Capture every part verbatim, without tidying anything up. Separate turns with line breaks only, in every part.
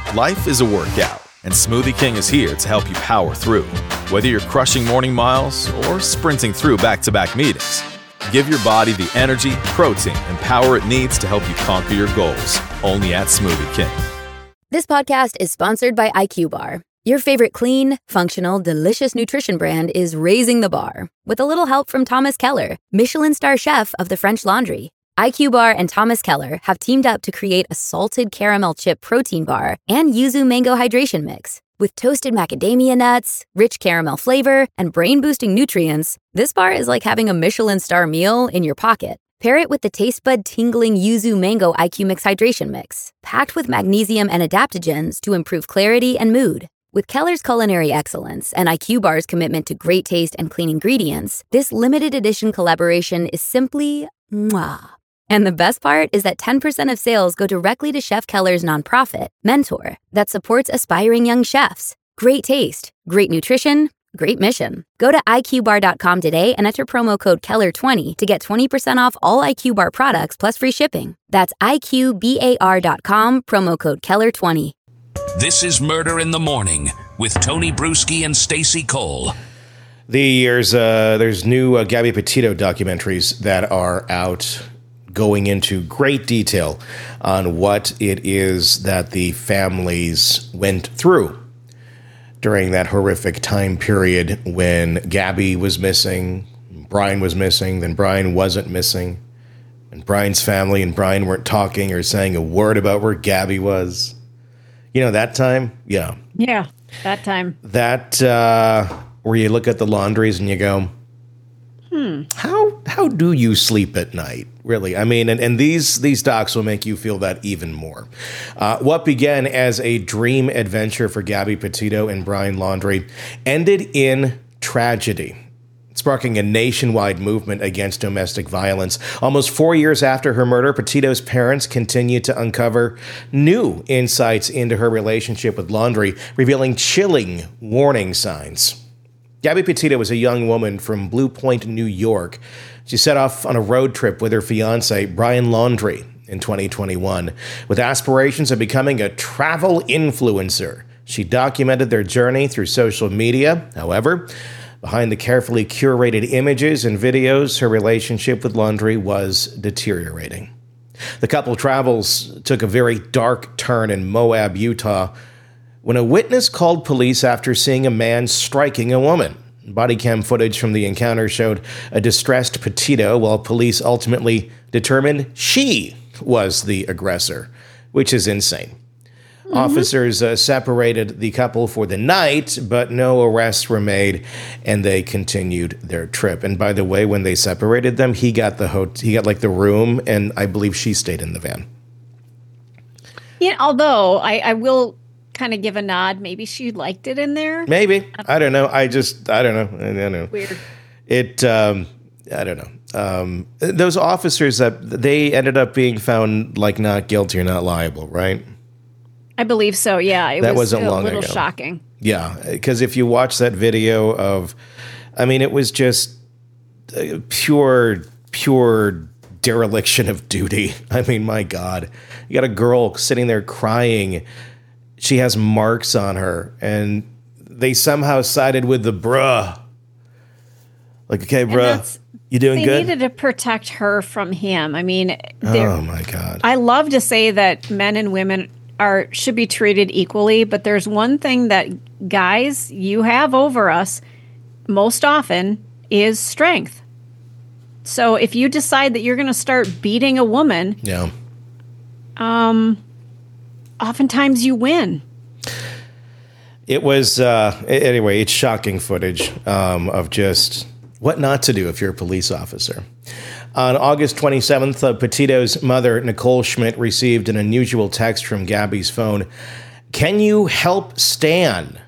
Life is a workout, and Smoothie King is here to help you power through. Whether you're crushing morning miles or sprinting through back-to-back meetings, give your body the energy, protein, and power it needs to help you conquer your goals. Only at Smoothie King.
This podcast is sponsored by I Q Bar. Your favorite clean, functional, delicious nutrition brand is raising the bar with a little help from Thomas Keller, Michelin star chef of the French Laundry. I Q Bar and Thomas Keller have teamed up to create a salted caramel chip protein bar and yuzu mango hydration mix. With toasted macadamia nuts, rich caramel flavor, and brain-boosting nutrients, this bar is like having a Michelin star meal in your pocket. Pair it with the taste bud tingling yuzu mango I Q Mix hydration mix, packed with magnesium and adaptogens to improve clarity and mood. With Keller's culinary excellence and I Q Bar's commitment to great taste and clean ingredients, this limited edition collaboration is simply mwah. And the best part is that ten percent of sales go directly to Chef Keller's nonprofit, Mentor, that supports aspiring young chefs. Great taste, great nutrition, great mission. Go to I Q bar dot com today and enter promo code Keller twenty to get twenty percent off all I Q Bar products plus free shipping. That's I Q bar dot com, promo code Keller twenty.
This is Murder in the Morning with Tony Bruschi and Stacey Cole.
There's, uh, there's new uh, Gabby Petito documentaries that are out, going into great detail on what it is that the families went through during that horrific time period when Gabby was missing, Brian was missing, then Brian wasn't missing, and Brian's family and Brian weren't talking or saying a word about where Gabby was. You know, that time? Yeah.
Yeah, that time.
That, uh, where you look at the laundries and you go, Hmm. How how do you sleep at night, really? I mean, and, and these these docs will make you feel that even more. Uh, what began as a dream adventure for Gabby Petito and Brian Laundrie ended in tragedy, sparking a nationwide movement against domestic violence. Almost four years after her murder, Petito's parents continued to uncover new insights into her relationship with Laundrie, revealing chilling warning signs. Gabby Petito was a young woman from Blue Point, New York. She set off on a road trip with her fiance, Brian Laundrie, in twenty twenty-one. With aspirations of becoming a travel influencer, she documented their journey through social media. However, behind the carefully curated images and videos, her relationship with Laundrie was deteriorating. The couple travels took a very dark turn in Moab, Utah, when a witness called police after seeing a man striking a woman. Body cam footage from the encounter showed a distressed Petito, while police ultimately determined she was the aggressor, which is insane. Mm-hmm. Officers uh, separated the couple for the night, but no arrests were made, and they continued their trip. And by the way, when they separated them, he got the ho- he got like the room, and I believe she stayed in the van.
Yeah, although I, I will kind of give a nod. Maybe she liked it in there.
Maybe. I don't know. I just, I don't know. I don't know.
Weird.
It, um, I don't know. Um, those officers, that they ended up being found like not guilty or not liable, right?
I believe so. Yeah. It
that
was
wasn't
a
long
little
ago.
shocking.
Yeah. Because if you watch that video of, I mean, it was just pure, pure dereliction of duty. I mean, my God, you got a girl sitting there crying. She has marks on her, and they somehow sided with the bruh. Like, okay, bruh, you doing
they
good?
They needed to protect her from him. I mean,
oh my God.
I love to say that men and women are should be treated equally, but there's one thing that guys, you have over us most often is strength. So if you decide that you're going to start beating a woman,
yeah,
um. oftentimes you win.
It was, uh, anyway, it's shocking footage um, of just what not to do if you're a police officer. On August twenty-seventh, uh, Petito's mother, Nicole Schmidt, received an unusual text from Gabby's phone. Can you help Stan?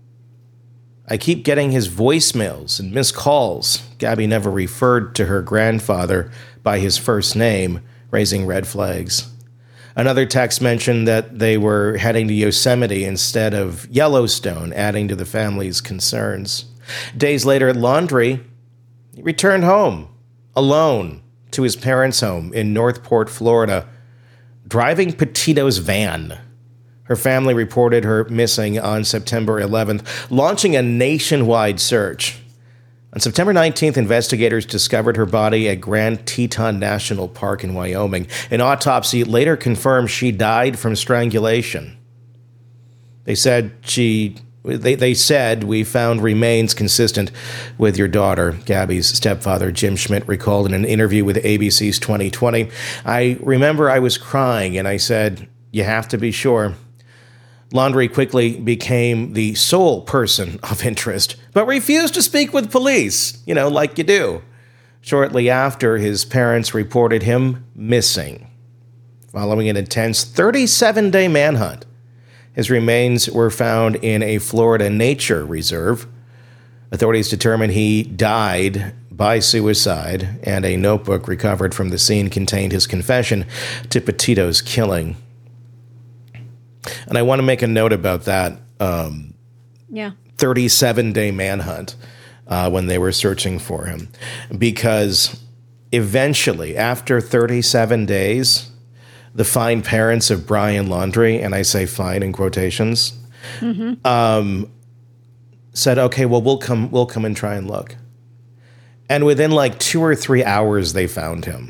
I keep getting his voicemails and missed calls. Gabby never referred to her grandfather by his first name, raising red flags. Another text mentioned that they were heading to Yosemite instead of Yellowstone, adding to the family's concerns. Days later, Laundrie returned home, alone, to his parents' home in Northport, Florida, driving Petito's van. Her family reported her missing on September eleventh, launching a nationwide search. On September nineteenth, investigators discovered her body at Grand Teton National Park in Wyoming. An autopsy later confirmed she died from strangulation. They said she... They, they said, we found remains consistent with your daughter, Gabby's stepfather, Jim Schmidt, recalled in an interview with A B C's twenty twenty. I remember I was crying, and I said, you have to be sure. Laundrie quickly became the sole person of interest, but refused to speak with police, you know, like you do. Shortly after, his parents reported him missing. Following an intense thirty-seven day manhunt, his remains were found in a Florida nature reserve. Authorities determined he died by suicide, and a notebook recovered from the scene contained his confession to Petito's killing. And I want to make a note about that um,
yeah.
thirty-seven day manhunt uh, when they were searching for him. Because eventually, after thirty-seven days, the fine parents of Brian Laundrie, and I say fine in quotations, mm-hmm. um, said, okay, well, we'll come, we'll come and try and look. And within like two or three hours, they found him.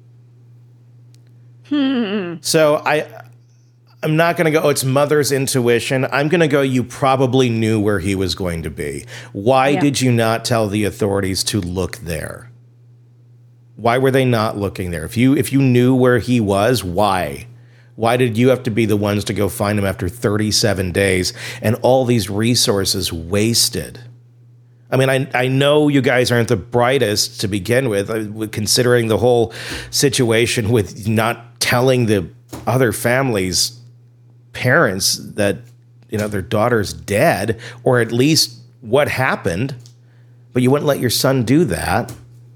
Hmm.
So I... I'm not going to go, oh, it's mother's intuition. I'm going to go, you probably knew where he was going to be. Why yeah. did you not tell the authorities to look there? Why were they not looking there? If you if you knew where he was, why? Why did you have to be the ones to go find him after thirty-seven days and all these resources wasted? I mean, I I know you guys aren't the brightest to begin with, considering the whole situation with not telling the other families' parents that, you know, their daughter's dead, or at least what happened, but you wouldn't let your son do that.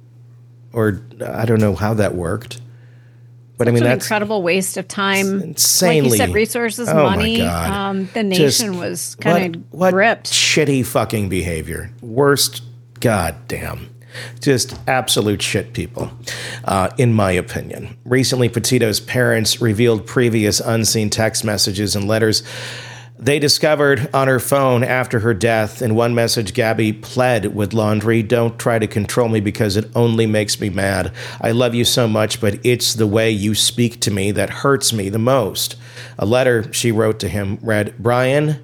Or I don't know how that worked. But
Such
I mean,
an
that's
incredible waste of time.
Insanely.
Like you said, resources,
oh
money.
My God.
Um, the nation
Just
was kind of
what
gripped.
Shitty fucking behavior. Worst. Goddamn. Just absolute shit people, uh, in my opinion. Recently, Petito's parents revealed previous unseen text messages and letters they discovered on her phone after her death. In one message, Gabby pled with Laundrie, don't try to control me because it only makes me mad. I love you so much, but it's the way you speak to me that hurts me the most. A letter she wrote to him read, Brian,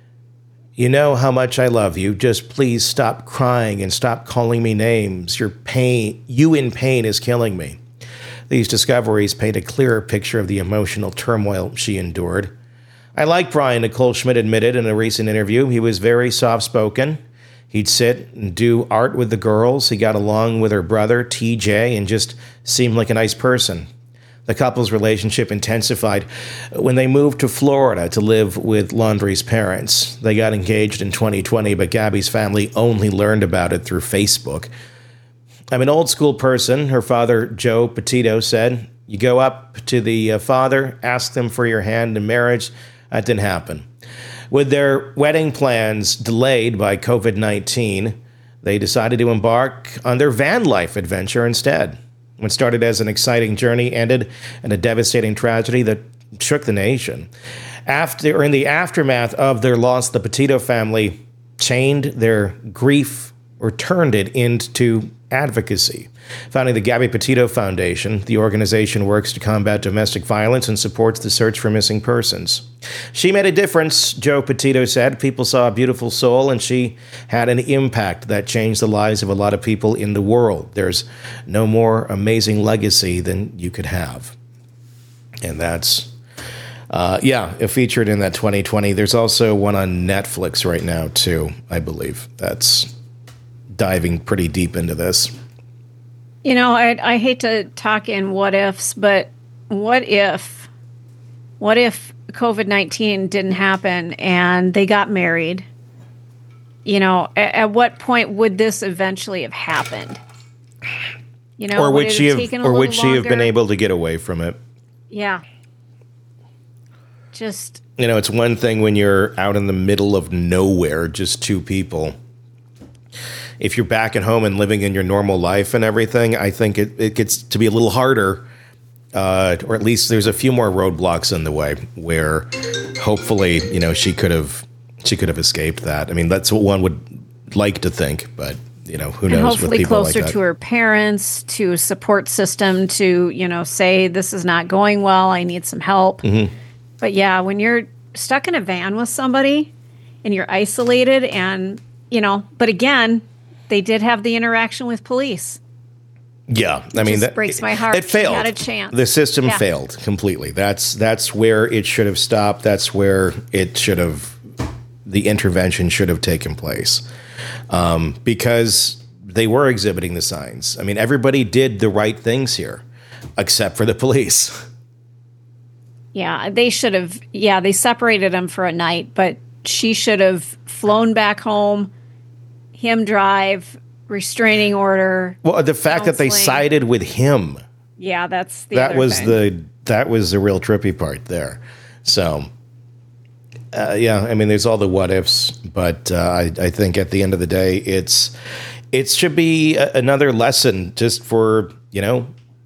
you know how much I love you. Just please stop crying and stop calling me names. Your pain, you in pain is killing me. These discoveries paint a clearer picture of the emotional turmoil she endured. I like Brian, Nicole Schmidt admitted in a recent interview. He was very soft-spoken. He'd sit and do art with the girls. He got along with her brother, T J, and just seemed like a nice person. The couple's relationship intensified when they moved to Florida to live with Laundrie's parents. They got engaged in twenty twenty, but Gabby's family only learned about it through Facebook. I'm an old school person, her father, Joe Petito, said. You go up to the uh, father, ask them for your hand in marriage. That didn't happen. With their wedding plans delayed by covid nineteen, they decided to embark on their van life adventure instead. What started as an exciting journey ended in a devastating tragedy that shook the nation. After, or in the aftermath of their loss, the Petito family chained their grief or turned it into advocacy. Founding the Gabby Petito Foundation, the organization works to combat domestic violence and supports the search for missing persons. She made a difference, Joe Petito said. People saw a beautiful soul, and she had an impact that changed the lives of a lot of people in the world. There's no more amazing legacy than you could have. And that's, uh, yeah, it featured in that twenty twenty. There's also one on Netflix right now, too, I believe. That's diving pretty deep into this.
You know, I I hate to talk in what ifs, but what if, what if covid nineteen didn't happen and they got married? You know, at, at what point would this eventually have happened? You know,
or would she have, or would she have been
longer?
able to get away from it?
Yeah. Just,
you know, it's one thing when you're out in the middle of nowhere, just two people. If you're back at home and living in your normal life and everything, I think it, it gets to be a little harder, uh, or at least there's a few more roadblocks in the way where hopefully, you know, she could have she could have escaped that. I mean, that's what one would like to think, but you know, who knows?
And hopefully
with people
closer
like that.
to her parents, to a support system, to, you know, say this is not going well, I need some help.
Mm-hmm.
But yeah, when you're stuck in a van with somebody and you're isolated and, you know, but again, they did have the interaction with police.
Yeah, I mean,
just
that
breaks my heart.
It failed.
She had a chance.
The system
Yeah.
failed completely. That's that's where it should have stopped. That's where it should have, the intervention should have taken place, um, because they were exhibiting the signs. I mean, everybody did the right things here, except for the police.
Yeah, they should have. Yeah, they separated them for a night, but she should have flown back home, him drive, restraining order.
Well, the fact that they
counseling.
sided with him,
Yeah, that's the
that
other
was
thing.
the that was the real trippy part there. So, uh, yeah, I mean, there's all the what ifs, but uh, I, I think at the end of the day, it's it should be a, another lesson just for, you know,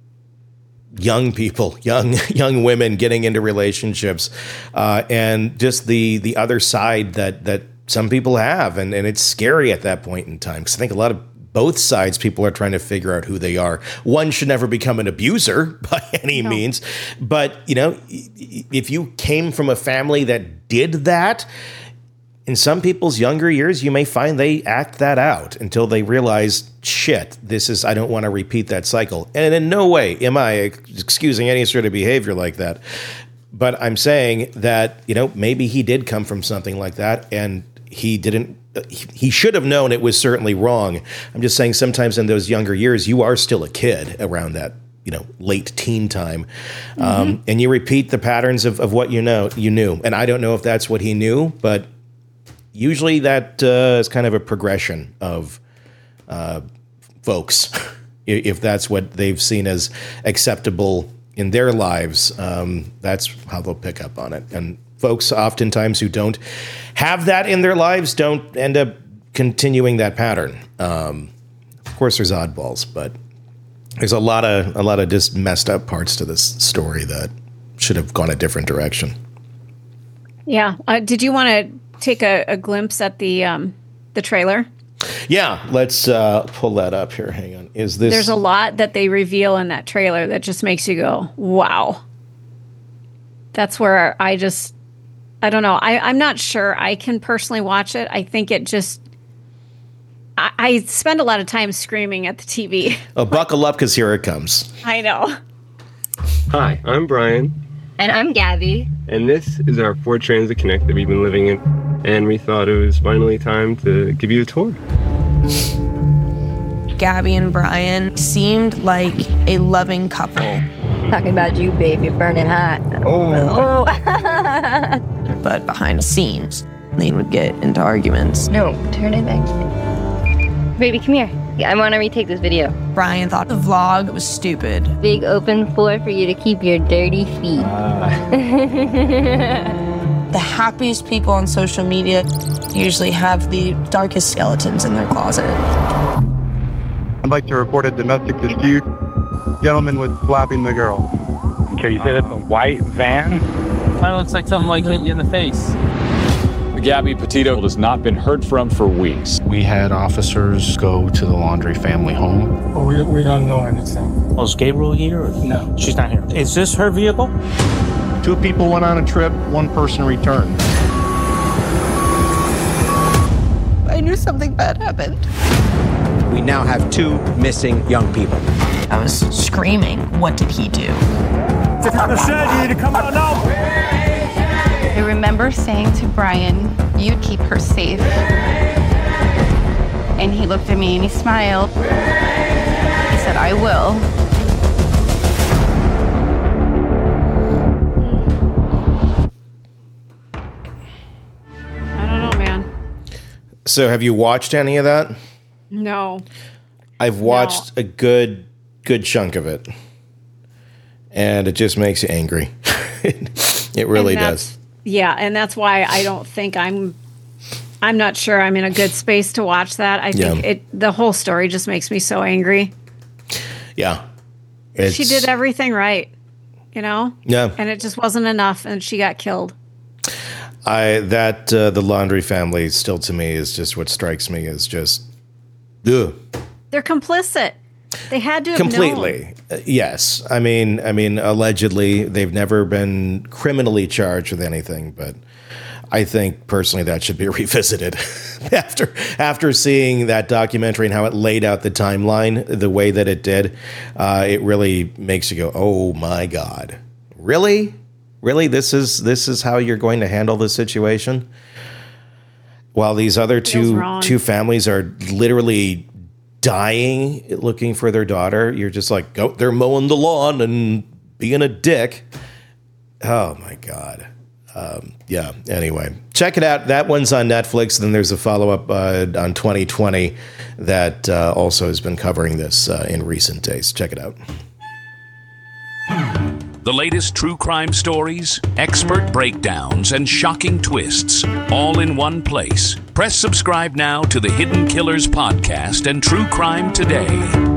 young people, young young women getting into relationships, uh, and just the the other side that that some people have, and and it's scary at that point in time, because I think a lot of both sides, people are trying to figure out who they are. One should never become an abuser by any no. means, but you know, if you came from a family that did that, in some people's younger years, you may find they act that out until they realize, shit, this is, I don't want to repeat that cycle. And in no way am I excusing any sort of behavior like that. But I'm saying that, you know, maybe he did come from something like that, and he didn't, he should have known it was certainly wrong. I'm just saying sometimes in those younger years, you are still a kid around that, you know, late teen time. Mm-hmm. Um, and you repeat the patterns of, of what you know, you knew. And I don't know if that's what he knew, but usually that uh, is kind of a progression of uh, folks, if that's what they've seen as acceptable in their lives. Um, that's how they'll pick up on it. And folks oftentimes who don't have that in their lives don't end up continuing that pattern. Um, of course, there's oddballs, but there's a lot of a lot of just messed up parts to this story that should have gone a different direction.
Yeah. Uh, did you want to take a, a glimpse at the um, the trailer?
Yeah, let's uh, pull that up here. Hang on. Is this?
There's a lot that they reveal in that trailer that just makes you go, wow. That's where I just, I don't know. I, I'm not sure I can personally watch it. I think it just, I, I spend a lot of time screaming at the T V.
Oh, buckle up, because here it comes.
I know.
Hi, I'm Brian.
And I'm Gabby.
And this is our Ford Transit Connect that we've been living in. And we thought it was finally time to give you a tour.
Gabby and Brian seemed like a loving couple.
Talking about you, babe, you're burning hot.
Oh.
oh.
But behind the scenes, they would get into arguments.
No, turn it back. Baby, come here. I want to retake this video.
Brian thought the vlog was stupid.
Big open floor for you to keep your dirty feet.
Uh. The happiest people on social media usually have the darkest skeletons in their closet.
I'd like to report a domestic dispute. Gentleman was slapping the girl.
Okay, you said it's a white van?
Kind of looks like something like hit you in the face.
Gabby Petito has not been heard from for weeks.
We had officers go to the Laundrie family home.
Oh, we, we don't know anything.
Oh, is Gabriel here? Or?
No.
She's not here. Is this her vehicle?
Two people went on a trip, one person returned.
I knew something bad happened.
We now have two missing young people.
I was screaming, what did he do?
I said you need to come out now.
I remember saying to Brian, you'd keep her safe. And he looked at me and he smiled. He said, I will.
I don't know, man.
So have you watched any of that?
No.
I've watched no. a good, good chunk of it. And it just makes you angry. It really does.
Yeah, and that's why I don't think I'm I'm not sure I'm in a good space to watch that. I think yeah. it the whole story just makes me so angry.
Yeah.
She did everything right, you know?
Yeah.
And it just wasn't enough, and she got killed.
I that uh, the Laundrie family still to me is just what strikes me as just ugh.
They're complicit. They had to have
Completely.
known.
Uh, yes. I mean, I mean, allegedly, they've never been criminally charged with anything, but I think personally that should be revisited after after seeing that documentary and how it laid out the timeline the way that it did. Uh, it really makes you go, "Oh my God, really, really? This is this is how you're going to handle this situation?" While these other two two families are literally dying looking for their daughter, you're just like, "Go, they're mowing the lawn and being a dick." Oh my God. Um, yeah, anyway, check it out. That one's on Netflix. Then there's a follow-up uh, on twenty twenty that uh, also has been covering this uh, in recent days. Check it out.
The latest true crime stories, expert breakdowns, and shocking twists, all in one place. Press subscribe now to the Hidden Killers podcast and True Crime Today.